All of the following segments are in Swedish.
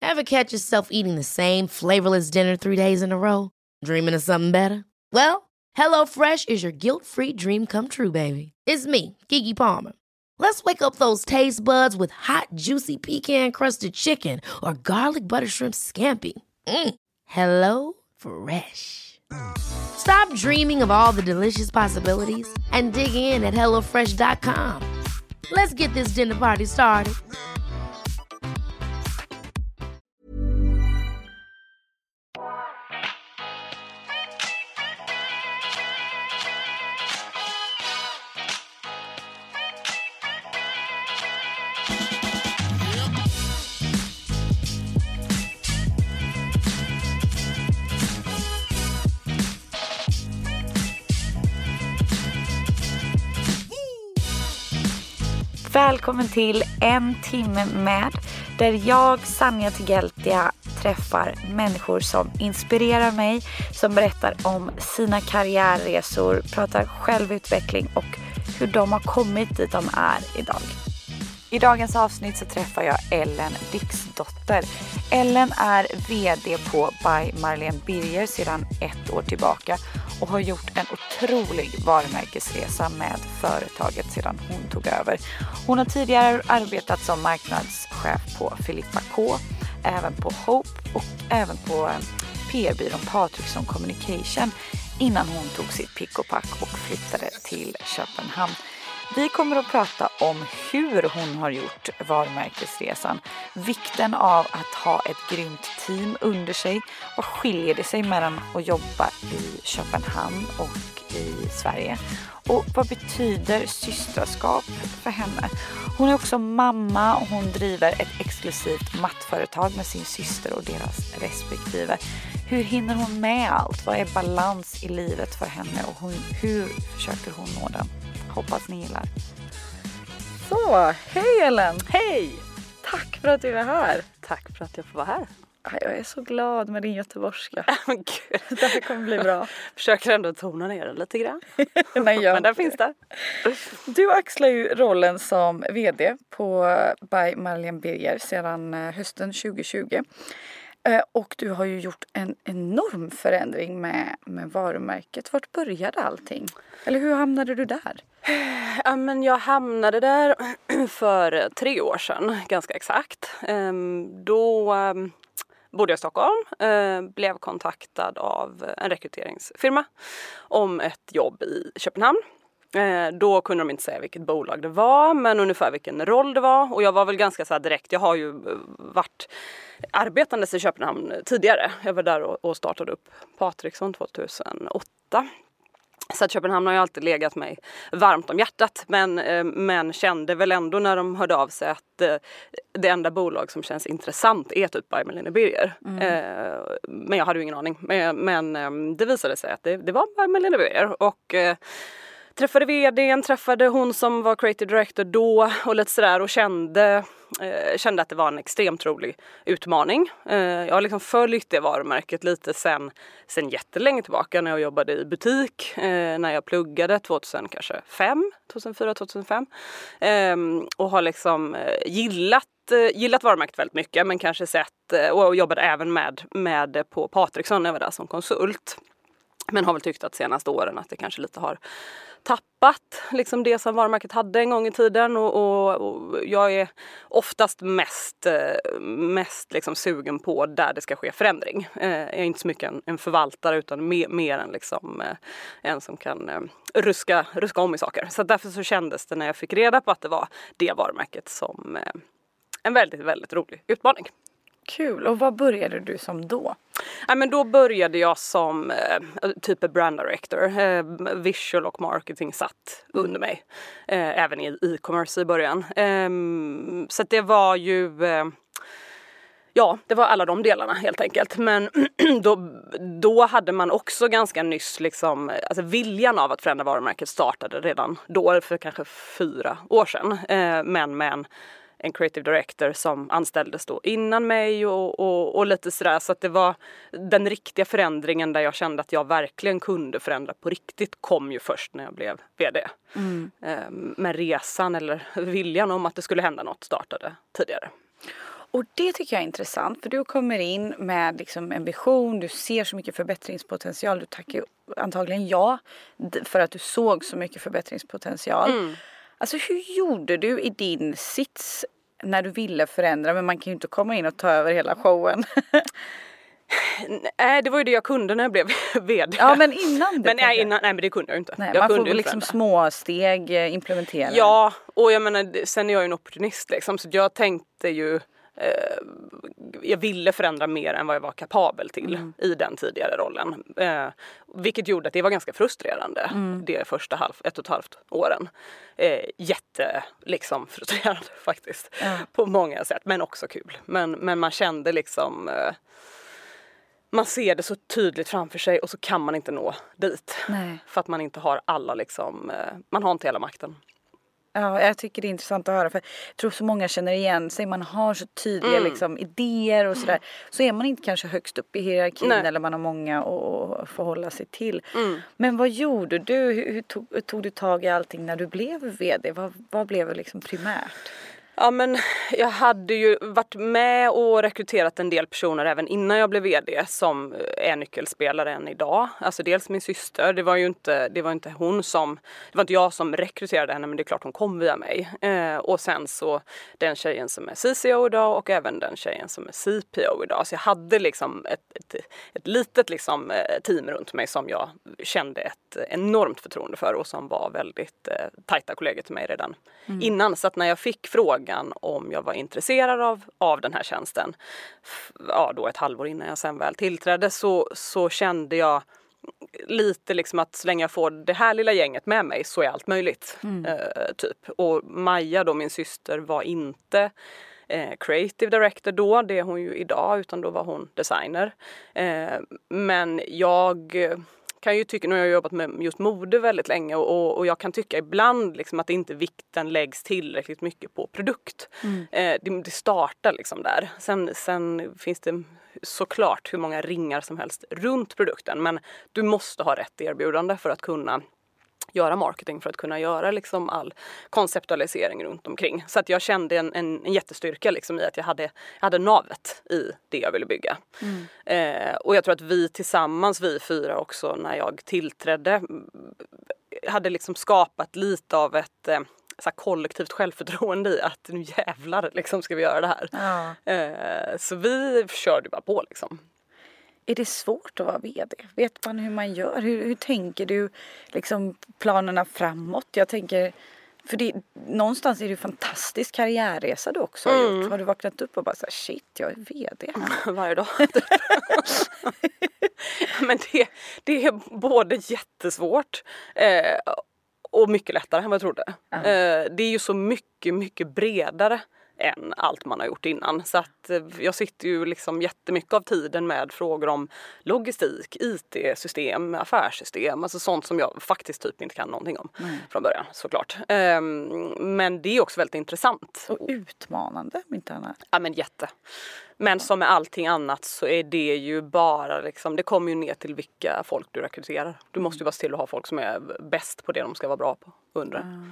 Ever catch yourself eating the same flavorless dinner 3 days in a row? Dreaming of something better? Well, HelloFresh is your guilt-free dream come true, baby. It's me, Keke Palmer. Let's wake up those taste buds with hot, juicy pecan-crusted chicken or garlic butter shrimp scampi. Hello Fresh. Stop dreaming of all the delicious possibilities and dig in at HelloFresh.com. Let's get this dinner party started. Välkommen till En timme med, där jag, Sanja Tigeltia, träffar människor som inspirerar mig, som berättar om sina karriärresor, pratar självutveckling och hur de har kommit dit de är idag. I dagens avsnitt så träffar jag Ellen Dixdotter. Ellen är vd på By Marlene Birger sedan 1 år tillbaka och har gjort en otrolig varumärkesresa med företaget sedan hon tog över. Hon har tidigare arbetat som marknadschef på Filippa K, även på Hope och även på PR-byrån Patrickson Communication innan hon tog sitt pick och pack och flyttade till Köpenhamn. Vi kommer att prata om hur hon har gjort varumärkesresan, vikten av att ha ett grymt team under sig, vad skiljer det sig mellan att jobba i Köpenhamn och i Sverige och vad betyder systerskap för henne. Hon är också mamma och hon driver ett exklusivt mattföretag med sin syster och deras respektive. Hur hinner hon med allt? Vad är balans i livet för henne och hur försöker hon nå den? Hoppas ni gillar. Så, hej Ellen! Hej! Tack för att du är här. Tack för att jag får vara här. Jag är så glad med din göteborgska. Men gud. Det här kommer bli bra. Försöker ändå tona ner den lite grann. Men den finns där. Du axlar ju rollen som vd på By Marlene Birger sedan hösten 2020. Och du har ju gjort en enorm förändring med varumärket. Vart började allting? Eller hur hamnade du där? Ja, men jag hamnade där för 3 år sedan, ganska exakt. Då bodde jag i Stockholm, blev kontaktad av en rekryteringsfirma om ett jobb i Köpenhamn. Då kunde de inte säga vilket bolag det var, men ungefär vilken roll det var. Och jag var väl ganska så här direkt, jag har ju varit arbetandes i Köpenhamn tidigare. Jag var där och startade upp Patrickson 2008. Så att Köpenhamn har ju alltid legat mig varmt om hjärtat. Men kände väl ändå när de hörde av sig att det enda bolag som känns intressant är typ By Marlene Birger. Men jag hade ju ingen aning. Men det visade sig att det var By Marlene Birger. Och träffade vdn, träffade hon som var creative director då och lite sådär och kände att det var en extremt rolig utmaning. Jag har liksom följt det varumärket lite sen jättelänge tillbaka när jag jobbade i butik, när jag pluggade 2004-2005 och har liksom gillat varumärket väldigt mycket, men kanske sett och jobbade även med på Patrickson när jag var där som konsult. Men har väl tyckt att senaste åren att det kanske lite har tappat liksom det som varumärket hade en gång i tiden och jag är oftast mest liksom sugen på där det ska ske förändring. Jag är inte så mycket en förvaltare utan mer än liksom en som kan ruska om i saker. Så därför så kändes det när jag fick reda på att det var det varumärket som en väldigt, väldigt rolig utmaning. Kul. Och vad började du som då? Ja, men då började jag som typ brand director. Visual och marketing satt under mig. Även i e-commerce i början. Så det var ju... det var alla de delarna helt enkelt. Men då hade man också ganska nyss liksom, alltså viljan av att förändra varumärket startade redan då för kanske 4 år sedan. Men en creative director som anställdes då innan mig och lite sådär. Så att det var den riktiga förändringen där jag kände att jag verkligen kunde förändra på riktigt kom ju först när jag blev vd. Men resan eller viljan om att det skulle hända något startade tidigare. Och det tycker jag är intressant, för du kommer in med liksom en vision, du ser så mycket förbättringspotential, du tackar antagligen ja för att du såg så mycket förbättringspotential. Alltså hur gjorde du i din sits när du ville förändra, men man kan ju inte komma in och ta över hela showen. Nej, det var ju det jag kunde när jag blev vd. Ja, men innan det. Nej, men det kunde jag inte. Nej, jag man kunde får liksom små steg implementera. Ja, och jag menar, sen är jag ju en opportunist liksom, så jag tänkte ju jag ville förändra mer än vad jag var kapabel till i den tidigare rollen. Vilket gjorde att det var ganska frustrerande det första 1,5 åren. Jätte frustrerande faktiskt på många sätt, men också kul. Men man kände liksom man ser det så tydligt framför sig och så kan man inte nå dit. Nej. För att man inte har alla man har inte hela makten. Ja, jag tycker det är intressant att höra, för jag tror så många känner igen sig. Man har så tydliga idéer och sådär. Så är man inte kanske högst upp i hierarkin eller man har många att förhålla sig till. Men vad gjorde du? Hur tog du tag i allting när du blev vd? Vad blev det primärt? Ja, men jag hade ju varit med och rekryterat en del personer även innan jag blev vd som är nyckelspelare än idag. Alltså dels min syster, det var inte jag som rekryterade henne, men det är klart hon kom via mig. Och sen så den tjejen som är CCO idag och även den tjejen som är CPO idag. Så jag hade ett litet team runt mig som jag kände ett enormt förtroende för och som var väldigt tajta kollegor till mig redan innan. Så att när jag fick frågan om jag var intresserad av den här tjänsten, då 1 halvår innan jag sen väl tillträdde, så kände jag lite att så länge jag får det här lilla gänget med mig så är allt möjligt. Typ. Och Maja då, min syster, var inte creative director då, det är hon ju idag, utan då var hon designer. Men jag kan ju tycka, nu har jag jobbat med just mode väldigt länge och jag kan tycka ibland att inte vikten läggs tillräckligt mycket på produkt. Det startar där. Sen finns det såklart hur många ringar som helst runt produkten, men du måste ha rätt erbjudande för att kunna göra marketing, för att kunna göra all konceptualisering runt omkring. Så att jag kände en jättestyrka i att jag hade navet i det jag ville bygga. Och jag tror att vi tillsammans, vi 4 också, när jag tillträdde, hade skapat lite av ett kollektivt självförtroende i att nu jävlar ska vi göra det här. Ja. Så vi körde bara på . Är det svårt att vara vd? Vet man hur man gör? Hur tänker du planerna framåt? Jag tänker, för någonstans är det ju en fantastisk karriärresa du också har gjort. Har du vaknat upp och bara shit, jag är vd här varje dag? Men det är både jättesvårt och mycket lättare än vad jag trodde. Det är ju så mycket, mycket bredare än allt man har gjort innan. Så att jag sitter ju jättemycket av tiden med frågor om logistik, IT-system, affärssystem, alltså sånt som jag faktiskt typ inte kan någonting om från början, såklart. Men det är också väldigt intressant. Och utmanande, inte annat. Ja, men jätte. Men som med allting annat så är det ju bara det kommer ju ner till vilka folk du rekryterar. Du måste ju vara till att ha folk som är bäst på det de ska vara bra på, undrar.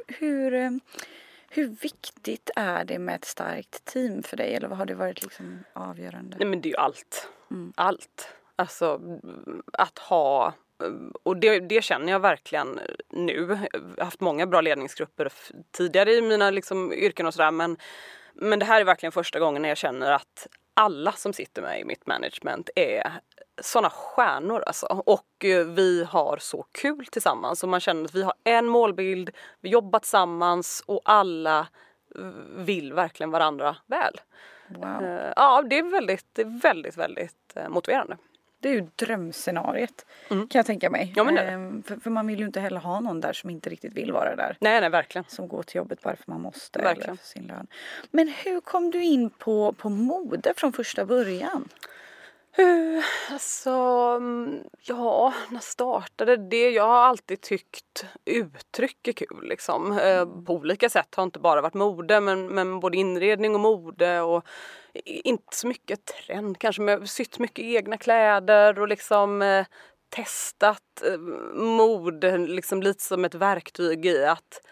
Hur viktigt är det med ett starkt team för dig? Eller vad har det varit avgörande? Nej, men det är ju allt. Allt. Alltså att ha, och det känner jag verkligen nu. Jag har haft många bra ledningsgrupper tidigare i mina yrken och sådär. Men det här är verkligen första gången när jag känner att alla som sitter med i mitt management är såna stjärnor alltså. Och vi har så kul tillsammans. Och man känner att vi har en målbild, vi jobbar tillsammans och alla vill verkligen varandra väl. Wow. Ja, det är väldigt, väldigt motiverande. Det är ju drömscenariet, kan jag tänka mig. Ja, men för man vill ju inte heller ha någon där som inte riktigt vill vara där. Nej, verkligen. Som går till jobbet bara för man måste. Verkligen. Eller för sin lön. Men hur kom du in på mode från första början? Alltså, ja, när startade det? Jag har alltid tyckt uttryck är kul på olika sätt. Har inte bara varit mode, men både inredning och mode och inte så mycket trend. Kanske med sytt mycket egna kläder och testat mode lite som ett verktyg i att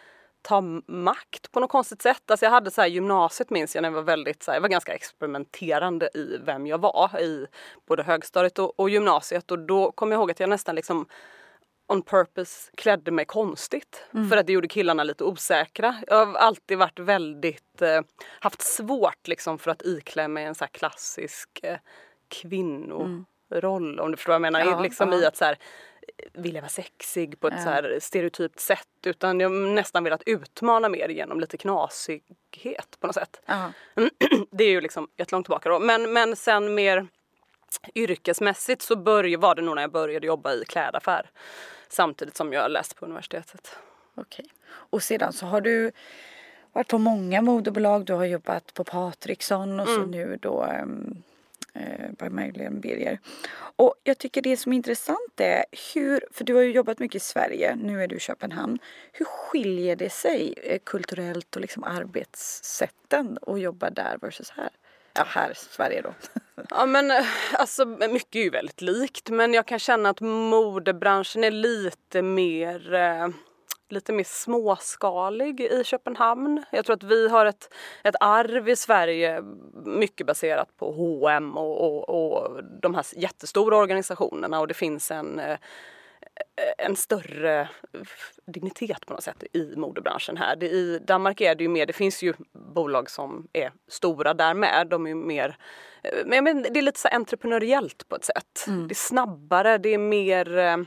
ta makt på något konstigt sätt. Alltså jag hade så här gymnasiet minns jag när jag var väldigt så här, jag var ganska experimenterande i vem jag var i både högstadiet och gymnasiet, och då kom jag ihåg att jag nästan liksom on purpose klädde mig konstigt för att det gjorde killarna lite osäkra. Jag har alltid varit väldigt haft svårt liksom för att iklä mig en så här klassisk kvinnoroll, om du förstår vad jag menar, liksom i att så här vilja vara sexig på ett så här stereotypt sätt, utan jag nästan velat utmana mer genom lite knasighet på något sätt. Det är ju liksom jättelångt tillbaka då, men sen mer yrkesmässigt så var det nog när jag började jobba i klädaffär samtidigt som jag läste på universitetet. Okej. Och sedan så har du varit på många modebolag, du har jobbat på Patriksson och så nu då by Madeleine Birger. Och jag tycker det som är intressant är för du har ju jobbat mycket i Sverige, nu är du i Köpenhamn. Hur skiljer det sig kulturellt och liksom arbetssätten att jobba där versus här? Ja, här i Sverige då. Ja, men alltså mycket är ju väldigt likt, men jag kan känna att modebranschen är lite mer småskalig i Köpenhamn. Jag tror att vi har ett arv i Sverige mycket baserat på H&M och de här jättestora organisationerna, och det finns en större dignitet på något sätt i modebranschen här. I Danmark är det ju mer, det finns ju bolag som är stora där med, de är mer, men det är lite så entreprenöriellt på ett sätt. Det är snabbare, det är mer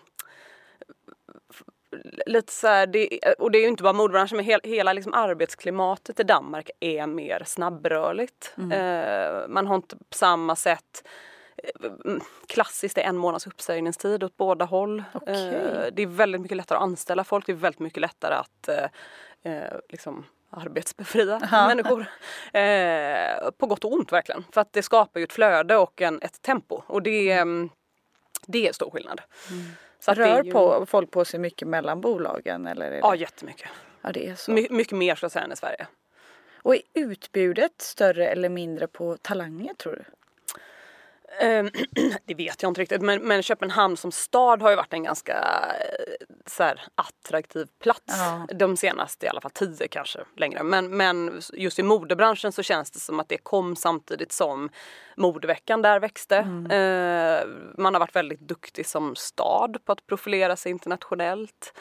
lite så här, och det är ju inte bara modebranschen, men hela liksom arbetsklimatet i Danmark är mer snabbrörligt. Man har inte på samma sätt klassiskt är 1 månads uppsägningstid åt båda håll. Det är väldigt mycket lättare att anställa folk, det är väldigt mycket lättare att liksom arbetsbefria människor. På gott och ont verkligen. För att det skapar ju ett flöde och ett tempo, och det är stor skillnad. Så rör folk på sig mycket mellan bolagen? Eller är det... Ja, jättemycket. Ja, det är så. Mycket mer ska jag säga än i Sverige. Och är utbudet större eller mindre på talanger, tror du? Det vet jag inte riktigt, men Köpenhamn som stad har ju varit en ganska så här, attraktiv plats de senaste i alla fall 10 kanske längre, men just i modebranschen så känns det som att det kom samtidigt som modeveckan där växte. Man har varit väldigt duktig som stad på att profilera sig internationellt.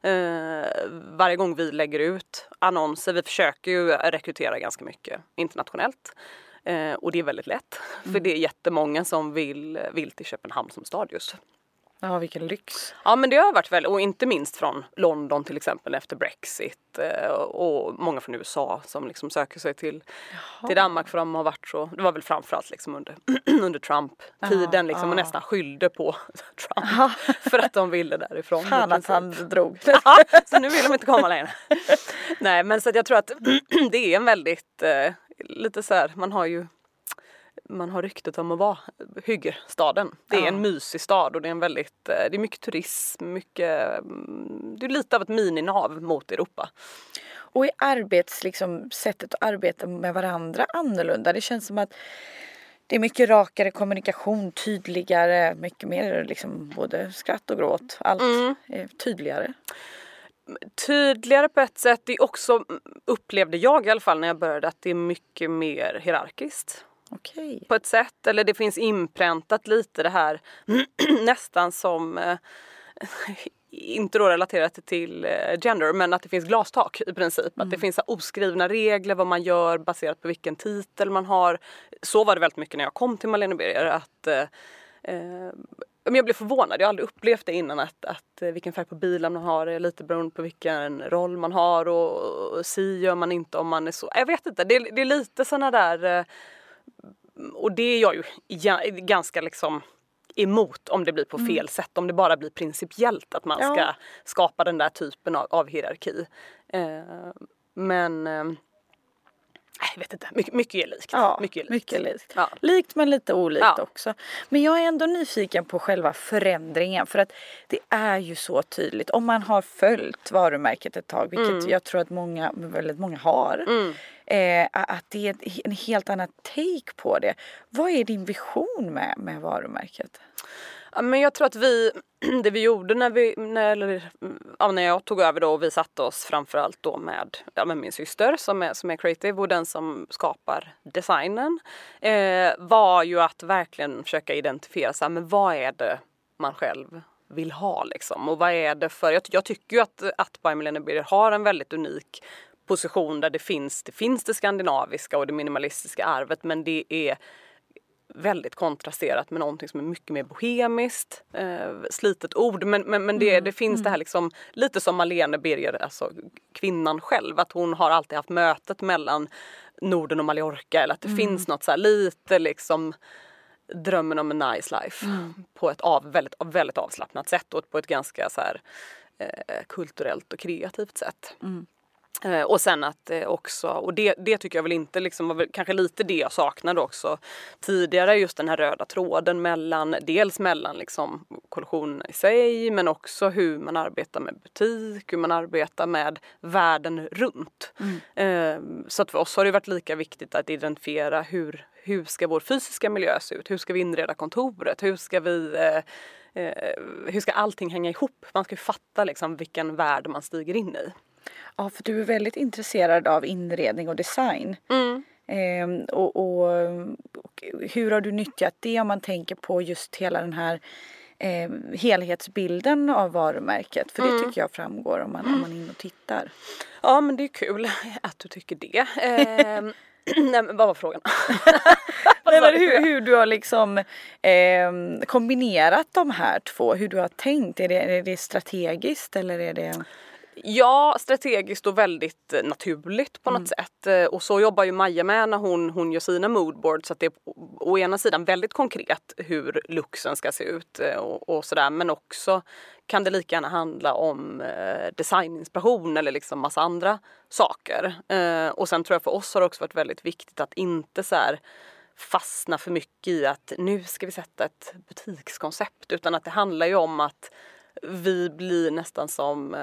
Varje gång vi lägger ut annonser, vi försöker ju rekrytera ganska mycket internationellt. Och det är väldigt lätt, för det är jättemånga som vill till Köpenhamn som stad just. Ja, vilken lyx. Ja, men det har varit väldigt, och inte minst från London till exempel efter Brexit, och många från USA som liksom söker sig till Danmark, för de har varit så, det var väl framförallt liksom under Trump-tiden liksom, och nästan skyllde på Trump för att de ville därifrån. Fan att han drog. Så nu vill de inte komma längre. Nej, men så att jag tror att det är en väldigt lite så här, man har ryktet om att vara hyggerstaden. Det är en mysig stad, och det är det är mycket turism, det är lite av ett mininav mot Europa. Och i sättet att arbeta med varandra annorlunda. Det känns som att det är mycket rakare kommunikation, tydligare, mycket mer liksom både skratt och gråt. Allt är tydligare. Tydligare på ett sätt. Det är också, upplevde jag i alla fall när jag började, att det är mycket mer hierarkiskt. Okej. På ett sätt, eller det finns inpräntat lite det här nästan som inte då relaterat till gender, men att det finns glastak i princip. Att det finns oskrivna regler vad man gör baserat på vilken titel man har. Så var det väldigt mycket när jag kom till Madeleine Birger, att men jag blev förvånad, jag har aldrig upplevt det innan, att vilken färg på bilen man har är lite beroende på vilken roll man har, och si gör man inte om man är så. Jag vet inte, det är lite såna där, och det är jag ju ganska liksom emot om det blir på fel sätt, om det bara blir principiellt att man ska skapa den där typen av hierarki. Men jag vet inte, mycket är likt. Ja, mycket är likt. Ja. Likt men lite olikt också. Men jag är ändå nyfiken på själva förändringen, för att det är ju så tydligt. Om man har följt varumärket ett tag, vilket jag tror att väldigt många har, att det är en helt annan take på det. Vad är din vision med varumärket? Ja, men jag tror att det vi gjorde när jag tog över då, och vi satte oss framförallt då med min syster som är creative och den som skapar designen, var ju att verkligen försöka identifiera så här, men vad är det man själv vill ha liksom, och vad är det för, jag tycker ju att By Malene Birger har en väldigt unik position där det finns det skandinaviska och det minimalistiska arvet, men det är väldigt kontrasterat med någonting som är mycket mer bohemiskt, slitet ord, men det finns det här liksom, lite som Malene Birger, alltså kvinnan själv, att hon har alltid haft mötet mellan Norden och Mallorca, eller att det finns något så här lite liksom drömmen om en nice life på ett väldigt avslappnat sätt och på ett ganska så här kulturellt och kreativt sätt. Och sen att också, och det tycker jag väl inte liksom, var väl kanske lite det jag saknade också tidigare, just den här röda tråden mellan liksom kollektionen i sig, men också hur man arbetar med butik, hur man arbetar med världen runt. Så att för oss har det varit lika viktigt att identifiera hur ska vår fysiska miljö se ut, hur ska vi inreda kontoret, hur ska allting hänga ihop, man ska ju fatta liksom vilken värld man stiger in i. Ja, för du är väldigt intresserad av inredning och design. Och hur har du nyttjat det om man tänker på just hela den här helhetsbilden av varumärket? För det tycker jag framgår om man är in och tittar. Ja, men det är kul att du tycker det. Nej, men vad var frågan? Hur du har liksom kombinerat de här två, hur du har tänkt. Är det strategiskt eller är det... Ja, strategiskt och väldigt naturligt på något sätt. Och så jobbar ju Maja med när hon gör sina moodboards, så att det är å ena sidan väldigt konkret hur luxen ska se ut och sådär, men också kan det lika gärna handla om designinspiration eller liksom massa andra saker. Och sen tror jag för oss har det också varit väldigt viktigt att inte så här fastna för mycket i att nu ska vi sätta ett butikskoncept, utan att det handlar ju om att vi blir nästan som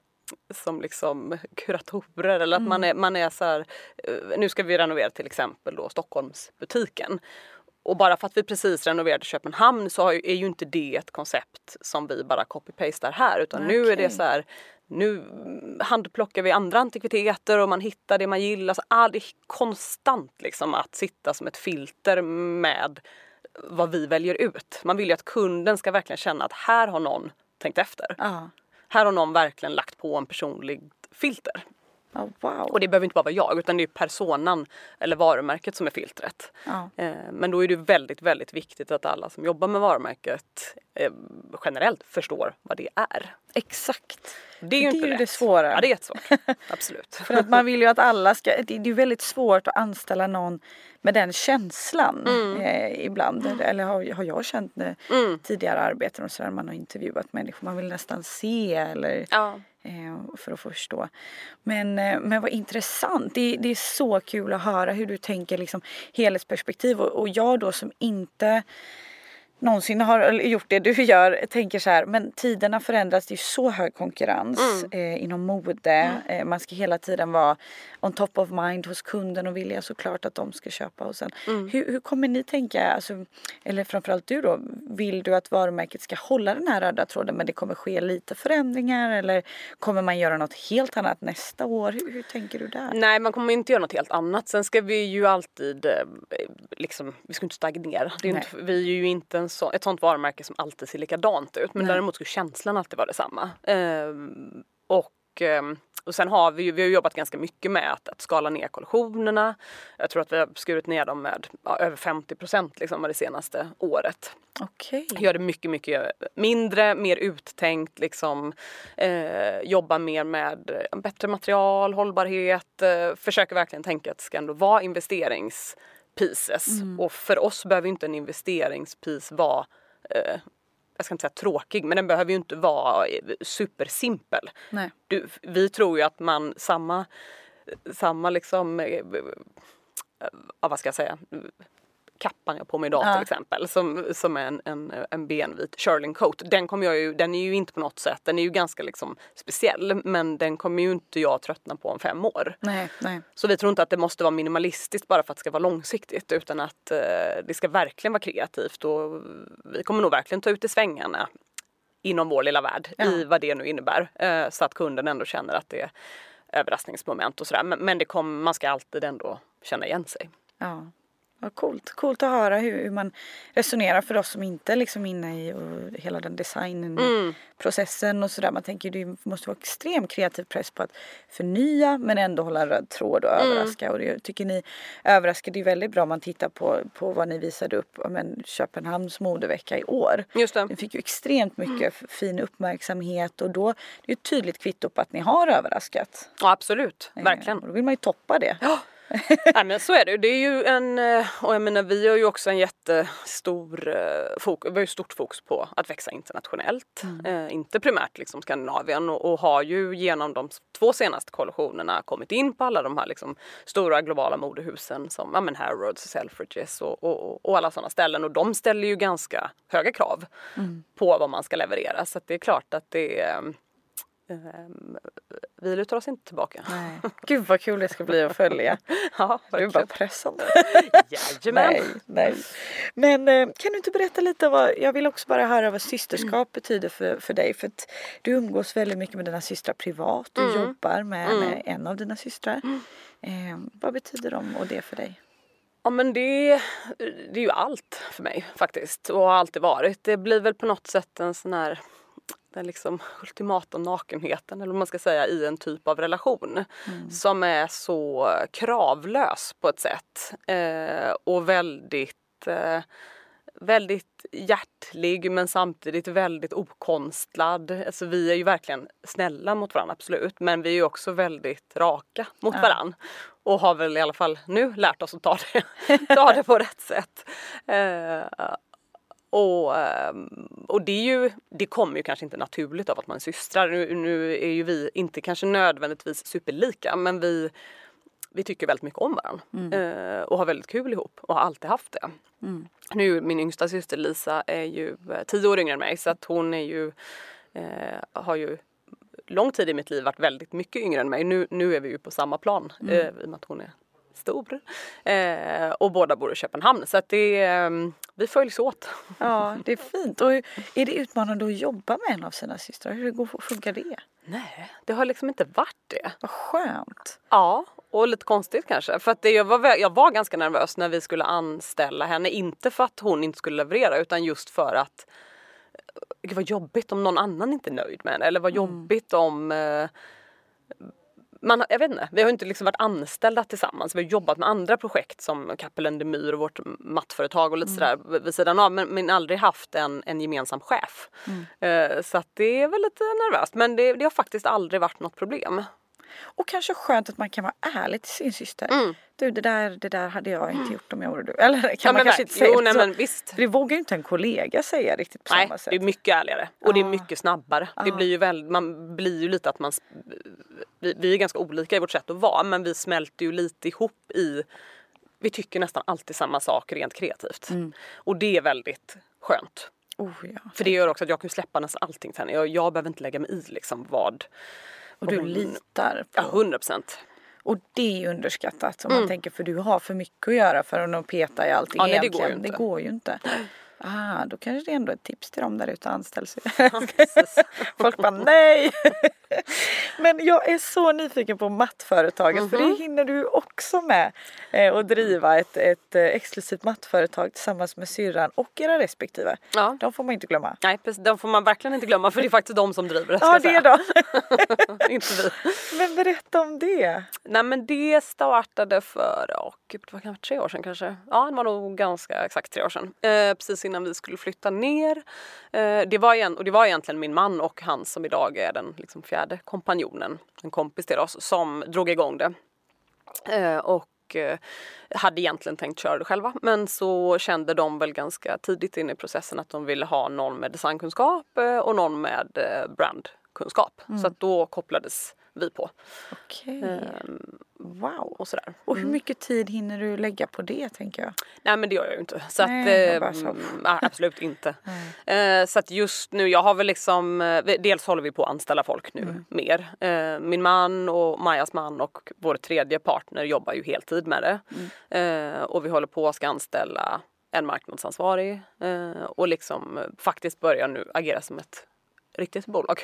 liksom kuratorer, eller att man är så här, nu ska vi renovera till exempel då Stockholmsbutiken, och bara för att vi precis renoverade Köpenhamn så är ju inte det ett koncept som vi bara copy-pastar här, utan nu är det så här, nu handplockar vi andra antikviteter och man hittar det man gillar, så det är konstant liksom att sitta som ett filter med vad vi väljer ut. Man vill ju att kunden ska verkligen känna att här har någon tänkt efter. Här har någon verkligen lagt på en personlig filter. Wow. Och det behöver inte bara vara jag, utan det är personan eller varumärket som är filtret. Men då är det väldigt, väldigt viktigt att alla som jobbar med varumärket generellt förstår vad det är. Exakt. Det är ju inte det svåra. Ja, det är jättesvårt. Absolut. För att man vill ju att alla ska... Det är väldigt svårt att anställa någon med den känslan ibland. Eller har jag känt tidigare arbeten och sådär, man har intervjuat människor. Man vill nästan se eller... för att förstå. Men vad intressant. Det är så kul att höra hur du tänker liksom helhetsperspektiv. Och jag då som inte någonsin har gjort det du gör, tänker så här, men tiderna förändras, det är så hög konkurrens inom mode. Man ska hela tiden vara on top of mind hos kunden och vilja såklart att de ska köpa. Och sen, hur kommer ni tänka, alltså, eller framförallt du då, vill du att varumärket ska hålla den här röda tråden men det kommer ske lite förändringar, eller kommer man göra något helt annat nästa år? Hur tänker du där? Nej, man kommer inte göra något helt annat. Sen ska vi ju alltid liksom, vi ska inte stagnera. Det är inte, vi är ju inte ett sånt varumärke som alltid ser likadant ut, men däremot ska känslan alltid vara detsamma. Och sen har vi har jobbat ganska mycket med att skala ner kollektionerna. Jag tror att vi har skurit ner dem med över 50% liksom det senaste året. Okej. Gör det mycket, mycket mindre, mer uttänkt liksom, jobba mer med bättre material, hållbarhet, försöker verkligen tänka att det ska ändå vara investeringspieces. Och för oss behöver inte en investeringspiece vara jag ska inte säga tråkig, men den behöver ju inte vara supersimpel. Nej. Vi tror ju att man samma liksom vad ska jag säga, kappan jag har på mig idag till exempel, som är en benvit Shearling coat. Den är ju inte på något sätt, den är ju ganska liksom speciell, men den kommer ju inte jag tröttna på om 5 år. Nej. Så vi tror inte att det måste vara minimalistiskt bara för att det ska vara långsiktigt, utan att det ska verkligen vara kreativt, och vi kommer nog verkligen ta ut i svängarna inom vår lilla värld i vad det nu innebär, så att kunden ändå känner att det är överraskningsmoment och sådär, men man ska alltid ändå känna igen sig. Ja. Vad coolt att höra hur man resonerar för oss som inte är liksom inne i hela den designprocessen och sådär. Man tänker det måste vara extrem kreativ press på att förnya men ändå hålla en röd tråd och överraska. Och det tycker ni överraskar, det är väldigt bra om man tittar på vad ni visade upp om Köpenhamns modevecka i år. Just det. Ni fick ju extremt mycket fin uppmärksamhet, och då är det ett tydligt kvitto på att ni har överraskat. Ja, absolut. Verkligen. Och då vill man ju toppa det. Ja. Nej, men så är det. Det är ju och jag menar, vi har ju också en jättestor vi har ju stort fokus på att växa internationellt. Inte primärt liksom Skandinavien, och har ju genom de 2 senaste kollektionerna kommit in på alla de här liksom stora globala modehusen som Harrods, Selfridges och alla sådana ställen, och de ställer ju ganska höga krav på vad man ska leverera, så att det är klart att det vi lutar oss inte tillbaka. Nej. Gud vad kul det ska bli att följa. Ja, det är bara pressande. Jajamän. Nej. Men kan du inte berätta lite jag vill också bara höra vad systerskap betyder för dig, för att du umgås väldigt mycket med dina systrar privat, du jobbar med en av dina systrar. Vad betyder de och det för dig? Ja, men det är ju allt för mig faktiskt, och har alltid varit. Det blir väl på något sätt en sån här den liksom ultimata nakenheten, eller vad man ska säga, i en typ av relation som är så kravlös på ett sätt, och väldigt hjärtlig, men samtidigt väldigt okonstlad. Alltså vi är ju verkligen snälla mot varandra, absolut, men vi är ju också väldigt raka mot varandra, och har väl i alla fall nu lärt oss att ta det på rätt sätt. Och det kommer ju kanske inte naturligt av att man är systrar. Nu är ju vi inte kanske nödvändigtvis superlika, men vi tycker väldigt mycket om varandra och har väldigt kul ihop och har alltid haft det. Nu, min yngsta syster Lisa är ju 10 år yngre än mig, så att hon är ju har ju lång tid i mitt liv varit väldigt mycket yngre än mig. Nu är vi ju på samma plan i och med att hon är stor. Och båda bor i Köpenhamn, så att vi följs åt. Ja, det är fint. Och är det utmanande att jobba med en av sina systrar? Hur funkar det? Nej, det har liksom inte varit det. Vad skönt. Ja, och lite konstigt kanske. För att jag var ganska nervös när vi skulle anställa henne. Inte för att hon inte skulle leverera, utan just för att det var jobbigt om någon annan inte är nöjd med henne. Eller var jobbigt om jag vet inte, vi har inte liksom varit anställda tillsammans. Vi har jobbat med andra projekt som Cappelen de Myr och vårt mattföretag och lite sådär vid sidan av, men aldrig haft en gemensam chef. Så att det är väl lite nervöst, men det har faktiskt aldrig varit något problem. Och kanske skönt att man kan vara ärlig till sin syster. Du, det där hade jag inte gjort om jag vore du. Eller kan man kanske inte säga så? Men visst. För det vågar ju inte en kollega säga riktigt på samma sätt. Nej, det är mycket ärligare. Och det är mycket snabbare. Det blir ju man blir ju lite att vi är ganska olika i vårt sätt att vara, men vi smälter ju lite ihop vi tycker nästan alltid samma sak rent kreativt. Och det är väldigt skönt. För det gör också att jag kan släppa nästan allting till henne. Jag behöver inte lägga mig i liksom vad. Och du litar på. Ja, 100%. Och det är underskattat om man tänker, för du har för mycket att göra för att peta i allting. Ja, nej, det går ju inte. Då kanske det är ändå ett tips till dem där ute, anställ sig. Folk bara nej. Men jag är så nyfiken på mattföretaget, för det hinner du också med och driva ett exklusivt mattföretag tillsammans med syrran och era respektive. Ja. De får man inte glömma. Nej, precis, de får man verkligen inte glömma, för det är faktiskt de som driver det. Ja, det är då. Inte vi. Men berätta om det. Nej, men det startade för, det var kanske 3 år sedan kanske. Ja, det var nog ganska exakt 3 år sedan. Precis innan vi skulle flytta ner. Det var egentligen min man och han som idag är den liksom 4:e kompanjonen, en kompis till oss, som drog igång det. Och hade egentligen tänkt köra det själva, men så kände de väl ganska tidigt in i processen att de ville ha någon med designkunskap och någon med brandkunskap. Så att då kopplades vi på. Okej. Wow. Och sådär. Och hur mycket tid hinner du lägga på det, tänker jag? Nej, men det gör jag ju inte. Så Nej, att, absolut inte. Så att just nu, jag har väl liksom, dels håller vi på att anställa folk nu mer. Min man och Majas man och vår tredje partner jobbar ju heltid med det. Och vi håller på att ska anställa en marknadsansvarig. Och liksom faktiskt börja nu agera som ett riktigt bolag.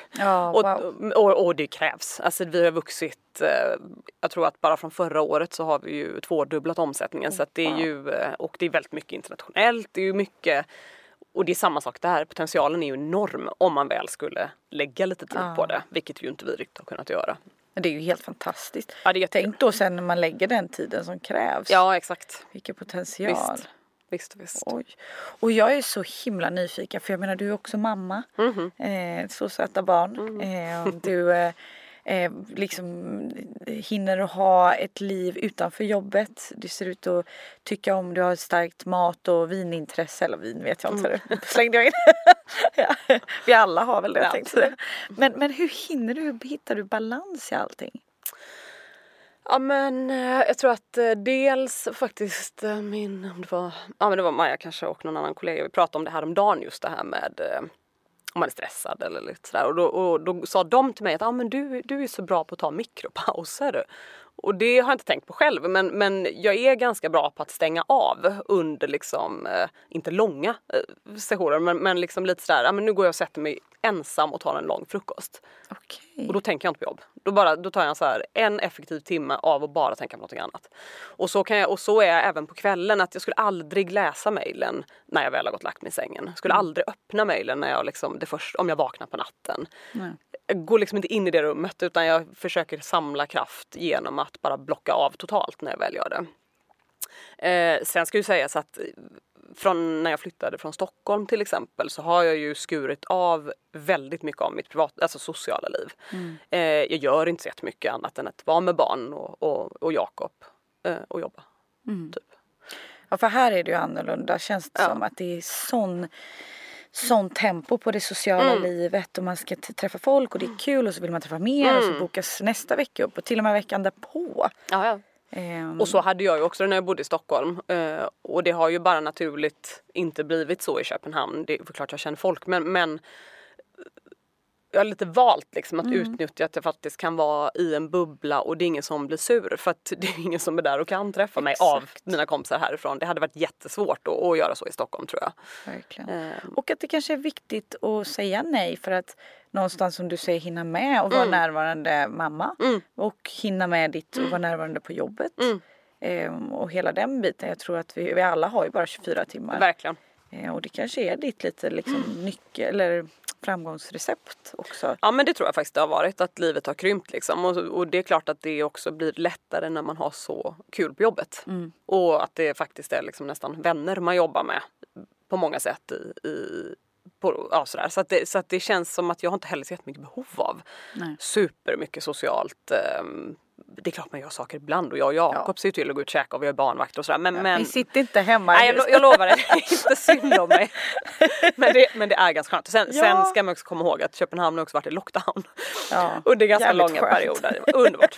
Och det krävs. Alltså vi har vuxit, jag tror att bara från förra året så har vi ju 2-dubblat omsättningen. Så att det är ju, och det är väldigt mycket internationellt. Det är ju mycket, och det är samma sak där. Potentialen är ju enorm om man väl skulle lägga lite tid på det. Vilket ju inte vi riktigt har kunnat göra. Men det är ju helt fantastiskt. Ja, det tänk då sen när man lägger den tiden som krävs. Ja, exakt. Vilken potential. Visst. Oj. Och jag är så himla nyfiken, för jag menar, du är också mamma. Så söta barn. Du liksom hinner du ha ett liv utanför jobbet. Du ser ut att tycka om, du har ett starkt mat- och vinintresse. Eller vin vet jag inte. Slängde jag in. Ja, vi alla har väl det, jag tänkte. Men hur hinner du? Hur hittar du balans i allting? Ja, men jag tror att dels faktiskt det var Maja kanske och någon annan kollega, vi pratade om det här om dagen, just det här med om man är stressad eller lite sådär, och då sa de till mig att men du är så bra på att ta mikropauser. Och det har jag inte tänkt på själv, men jag är ganska bra på att stänga av under liksom, inte långa sessioner, men liksom lite sådär, men nu går jag och sätter mig ensam och tar en lång frukost. Okay. Och då tänker jag inte på jobb. Då tar jag så här en effektiv timme av att bara tänka på något annat. Och så är jag även på kvällen, att jag skulle aldrig läsa mejlen när jag väl har gått lagt mig i sängen. Jag skulle aldrig öppna mejlen när jag liksom, om jag vaknar på natten. Nej. Jag går liksom inte in i det rummet, utan jag försöker samla kraft genom att bara blocka av totalt när jag väl gör det. Sen ska ju sägas att från när jag flyttade från Stockholm till exempel, så har jag ju skurit av väldigt mycket av mitt sociala liv. Jag gör inte så jättemycket annat än att vara med barn och Jakob och jobba. Typ. Ja, för här är det ju annorlunda. Känns det som att det är sån tempo på det sociala livet, och man ska träffa folk och det är kul, och så vill man träffa mer och så bokas nästa vecka upp och till och med veckan därpå. Ja. Och så hade jag ju också när jag bodde i Stockholm, och det har ju bara naturligt inte blivit så i Köpenhamn. Det är klart jag känner folk, men jag har lite valt liksom att utnyttja att jag faktiskt kan vara i en bubbla och det är ingen som blir sur, för att det är ingen som är där och kan träffa mig av mina kompisar härifrån. Det hade varit jättesvårt att göra så i Stockholm, tror jag. Verkligen. Och att det kanske är viktigt att säga nej, för att någonstans, som du säger, hinna med och vara närvarande mamma och hinna med ditt och vara närvarande på jobbet. Och hela den biten. Jag tror att vi alla har ju bara 24 timmar. Verkligen. Och det kanske är ditt lite liksom nyckel eller framgångsrecept också. Ja, men det tror jag faktiskt det har varit, att livet har krympt liksom. Och det är klart att det också blir lättare när man har så kul på jobbet. Och att det faktiskt är liksom nästan vänner man jobbar med på många sätt sådär. Så att det känns som att jag har inte heller så jättemycket behov av supermycket socialt. Det är klart man gör saker ibland, och jag och Jakob ser till att gå ut och käka och vi har barnvakt och sådär. Men vi sitter inte hemma. Nej, jag lovar det. Inte synd om mig. men det är ganska skönt. Sen ska man också komma ihåg att Köpenhamn har också varit i lockdown. Ja, under ganska långa perioder. Underbart.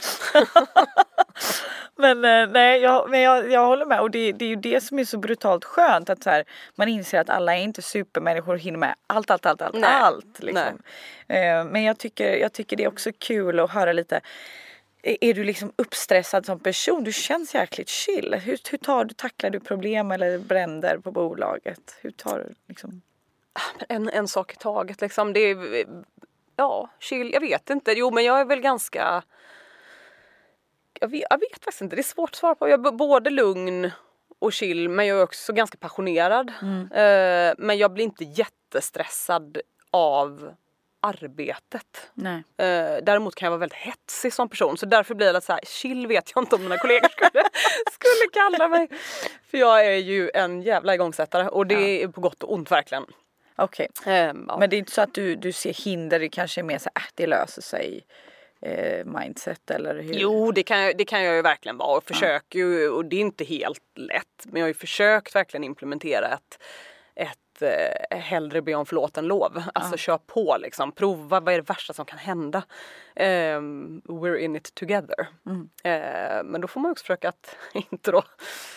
Jag håller med, och det är ju det som är så brutalt skönt, att så här, man inser att alla är inte supermänniskor och hinner med allt liksom. Men jag tycker det är också kul att höra lite. Är du liksom uppstressad som person? Du känns jäkligt chill. Hur tacklar du problem eller bränder på bolaget? Hur tar du liksom? En sak i taget liksom. Det är, chill. Jag vet inte. Jo, men jag är väl ganska... Jag vet faktiskt inte. Det är svårt att svara på. Jag är både lugn och chill, men jag är också ganska passionerad. Men jag blir inte jättestressad av arbetet. Nej. Däremot kan jag vara väldigt hetsig som person, så därför blir det så här, chill vet jag inte om mina kollegor skulle kalla mig, för jag är ju en jävla igångsättare, och det är på gott och ont verkligen. Okej. Men det är inte så att du ser hinder, det kanske är mer så att det löser sig mindset, eller hur? Jo, det kan jag ju verkligen vara, och försöker ju, och det är inte helt lätt, men jag har ju försökt verkligen implementera ett hellre be om förlåt än lov. Alltså kör på liksom. Prova, vad är det värsta som kan hända? We're in it together. Men då får man också försöka att inte då...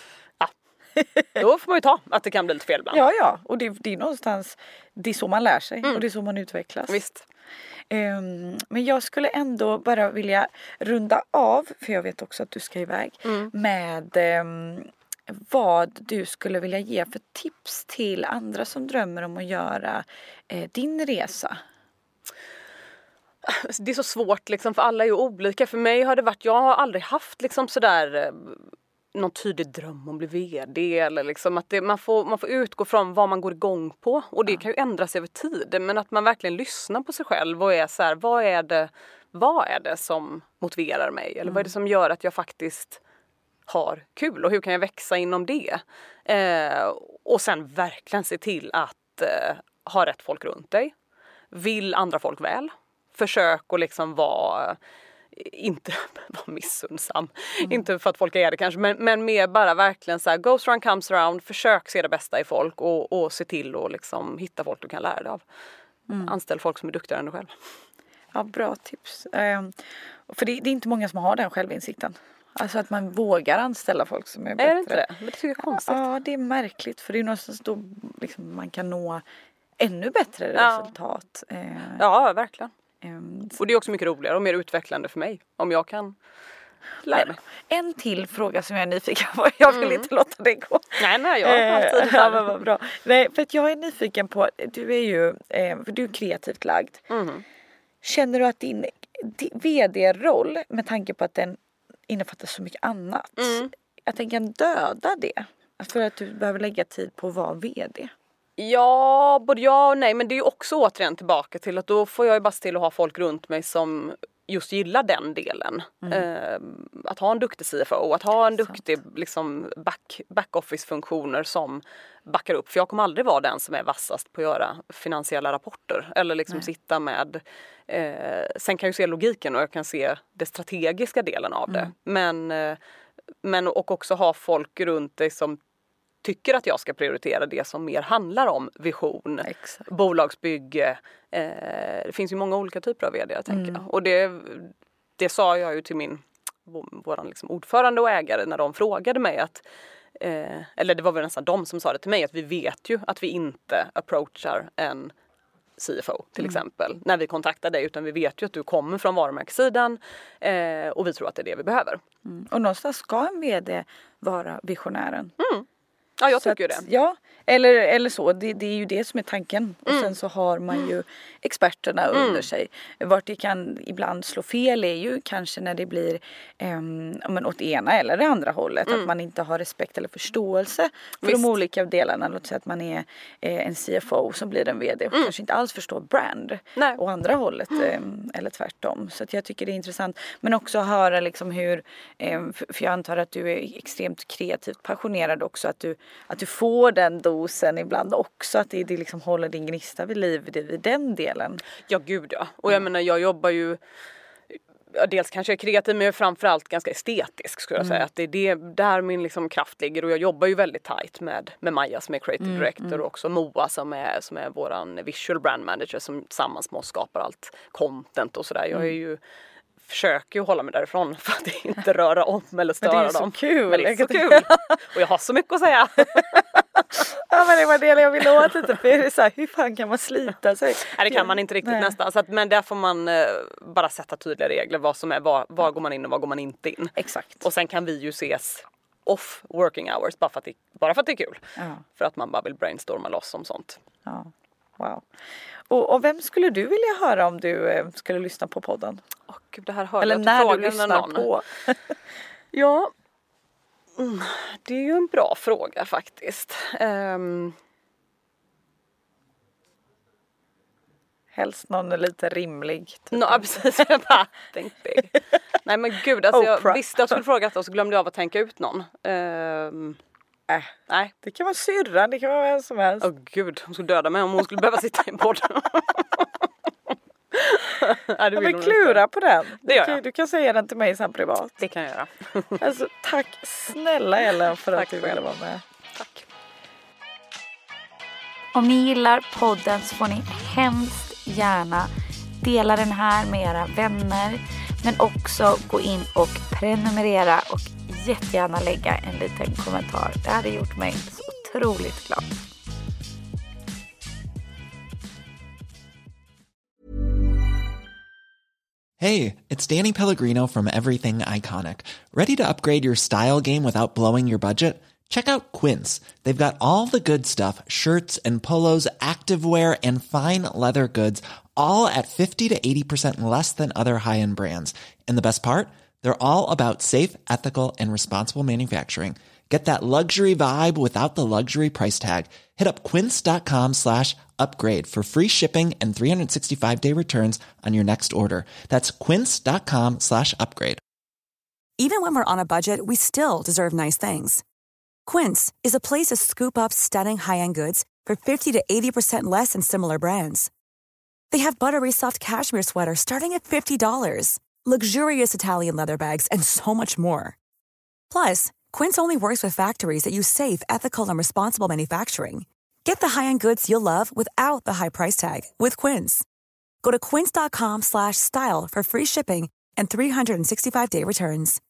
Då får man ju ta att det kan bli lite fel ibland. Ja. Och det är någonstans, det är så man lär sig och det är så man utvecklas. Visst. Men jag skulle ändå bara vilja runda av, för jag vet också att du ska iväg, med vad du skulle vilja ge för tips till andra som drömmer om att göra din resa. Det är så svårt liksom, för alla är ju olika. För mig har det varit, jag har aldrig haft liksom sådär någon tydlig dröm om att bli vd eller liksom att man får utgå från vad man går igång på, och det kan ju ändras över tid, men att man verkligen lyssnar på sig själv och är så här, vad är det som motiverar mig, eller vad är det som gör att jag faktiskt har kul, och hur kan jag växa inom det, och sen verkligen se till att ha rätt folk runt dig, vill andra folk väl, försök att liksom inte vara missunnsam. Inte för att folk är det kanske, men mer bara verkligen så här, goes around comes around, försök se det bästa i folk och se till att liksom hitta folk du kan lära dig av. Anställ folk som är duktigare än dig själv. Ja, bra tips. För det är inte många som har den självinsikten. Alltså att man vågar anställa folk som är bättre. Är det inte det? Men det tycker jag är konstigt. Ja, det är märkligt, för det är någonstans då liksom man kan nå ännu bättre resultat. Ja, verkligen. Och det är också mycket roligare och mer utvecklande för mig om jag kan lära mig. En till fråga som jag är nyfiken på. Jag vill inte låta det gå. Nej, jag har alltid ja, men vad bra. Nej, för att jag är nyfiken på, du är ju för du är kreativt lagd. Känner du att din vd-roll, med tanke på att den innefattar så mycket annat, att den kan döda det? För att du behöver lägga tid på att vara vd? Ja, både ja och nej, men det är ju också återigen tillbaka till att då får jag ju bara till att ha folk runt mig som just gillar den delen. Att ha en duktig CFO, att ha en duktig liksom back-office-funktioner som backar upp. För jag kommer aldrig vara den som är vassast på att göra finansiella rapporter eller liksom sitta med. Sen kan jag ju se logiken och jag kan se det strategiska delen av det. Men och också ha folk runt dig som tycker att jag ska prioritera det som mer handlar om vision, bolagsbygge. Det finns ju många olika typer av vd, tänker jag. Och det sa jag ju till våran liksom ordförande och ägare när de frågade mig att, eller det var väl nästan de som sa det till mig, att vi vet ju att vi inte approachar en CFO till exempel när vi kontaktar dig, utan vi vet ju att du kommer från varumärkessidan och vi tror att det är det vi behöver. Och någonstans ska en vd vara visionären. Ja, jag tycker det. Ja, eller så. Det är ju det som är tanken. Och sen så har man ju experterna under sig. Vart det kan ibland slå fel är ju kanske när det blir åt ena eller det andra hållet. Att man inte har respekt eller förståelse för de olika delarna. Låt säga att man är en CFO som blir en vd och kanske inte alls förstår brand. Nej. Och andra hållet eller tvärtom. Så att jag tycker det är intressant. Men också höra liksom hur, för jag antar att du är extremt kreativt passionerad också. Att du får den dosen ibland också, att det liksom håller din gnista vid liv vid den delen. Ja, gud ja. Och jag menar, jag jobbar ju, dels kanske jag är kreativ, men jag är framförallt ganska estetisk, skulle jag säga. Att det är där min liksom kraft ligger, och jag jobbar ju väldigt tajt med Maja som är creative director och också Moa som är våran visual brand manager som tillsammans med oss skapar allt content och sådär. Jag är ju försöker ju hålla mig därifrån för att inte röra om eller störa dem. Men det är så kul. Men det är så kul. Och jag har så mycket att säga. Ja, men det var det jag ville åt lite. För det är så här, hur fan kan man slita sig? Nej, det kan man inte riktigt nästan. Så att, men där får man bara sätta tydliga regler. Vad som är, var går man in och var går man inte in. Exakt. Och sen kan vi ju ses off working hours bara för att det är kul. Ja. För att man bara vill brainstorma loss om sånt. Ja, wow. Och vem skulle du vilja höra om du skulle lyssna på podden? Gud, det här hörde eller jag när du lyssnar någon. På. Ja, det är ju en bra fråga faktiskt. Helst någon lite rimlig. Typ. Ja, precis. Jag bara, think big. Nej men gud, alltså jag visste att jag skulle fråga det och så glömde jag av att tänka ut någon. Nej. Det kan vara syrra, det kan vara vem som helst. Gud, hon skulle döda mig om hon skulle behöva sitta i en podd. Men klura på den. Det gör jag. Du kan säga den till mig sen privat. Det kan jag göra. Alltså, tack snälla Ellen för tack att du ville vara med. Tack. Om ni gillar podden så får ni hemskt gärna dela den här med era vänner. Men också gå in och prenumerera och jättegärna lägga en liten kommentar. Det hade gjort mig så otroligt glad. Hey, it's Danny Pellegrino from Everything Iconic. Ready to upgrade your style game without blowing your budget? Check out Quince. They've got all the good stuff, shirts and polos, activewear, and fine leather goods, all at 50 to 80% less than other high-end brands. And the best part? They're all about safe, ethical, and responsible manufacturing. Get that luxury vibe without the luxury price tag. Hit up quince.com/upgrade for free shipping and 365-day returns on your next order. That's quince.com/upgrade. Even when we're on a budget, we still deserve nice things. Quince is a place to scoop up stunning high-end goods for 50 to 80% less than similar brands. They have buttery soft cashmere sweaters starting at $50, luxurious Italian leather bags, and so much more. Plus, Quince only works with factories that use safe, ethical, and responsible manufacturing. Get the high-end goods you'll love without the high price tag with Quince. Go to quince.com/style for free shipping and 365-day returns.